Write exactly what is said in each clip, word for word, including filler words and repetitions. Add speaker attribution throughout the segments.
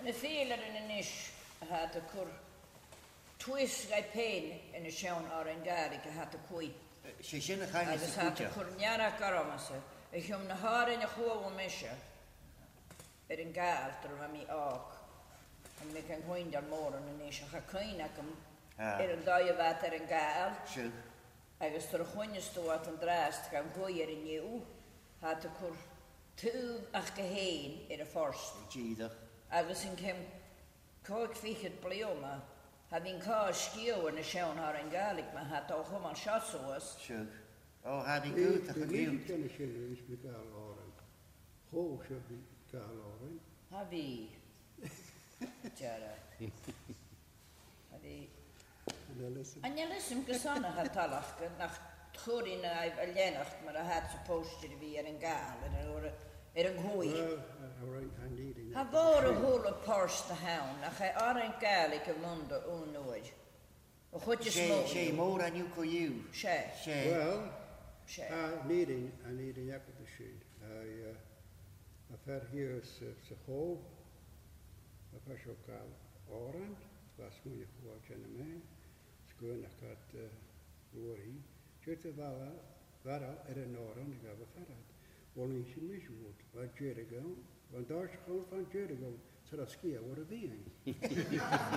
Speaker 1: me féle in ish had a cur twist gai pain in a shown or in garig had a kui.
Speaker 2: She shouldn't have
Speaker 1: Agus had a cur nyara garamase. Ich hum na haar in a chuo misha. Er in gaal ter mi ook. En me kan hoin daar moren in ish ha kain akum. Er een daie wat er in gaal.
Speaker 2: Sure.
Speaker 1: Agus ter hoinje stoat en draast kan goier in you. Had a cur tu ach geheen in a forst.
Speaker 2: Gee,
Speaker 1: Agus in kem koik ficht blioma. Having car skio in a shown haar in galig ma had ook hom al shotsoos.
Speaker 2: Sure. Oh, had he good to
Speaker 3: the
Speaker 2: give.
Speaker 3: music can is with Galoran. Ho should be Galoran.
Speaker 1: Habi. Jara. Habi. En je listen gesana had talach nach Thurin I've a lenacht, maar I had supposed to be in gaal and er een goeie.
Speaker 3: Well, all right, I need it.
Speaker 1: Ha bor a hole pors the hound, nach hij ar een galig a munde unnooid. O goed je smoke.
Speaker 2: She more than you could you.
Speaker 1: She.
Speaker 2: She.
Speaker 3: Well,
Speaker 1: She.
Speaker 3: I need it. I need a yak of the sheet. I, uh, I've had here a hole. I've had a gal orange. Was moet je gewoon kennen mij. Schoon, ik had roerie. Zitten wel, wel er een orange. Ik heb verder. Wanneer je miswoord, wat Jericho, want daar is gewoon van Jericho, zodat skiën worden weer.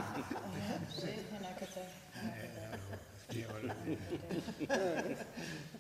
Speaker 1: Zeker, ik het.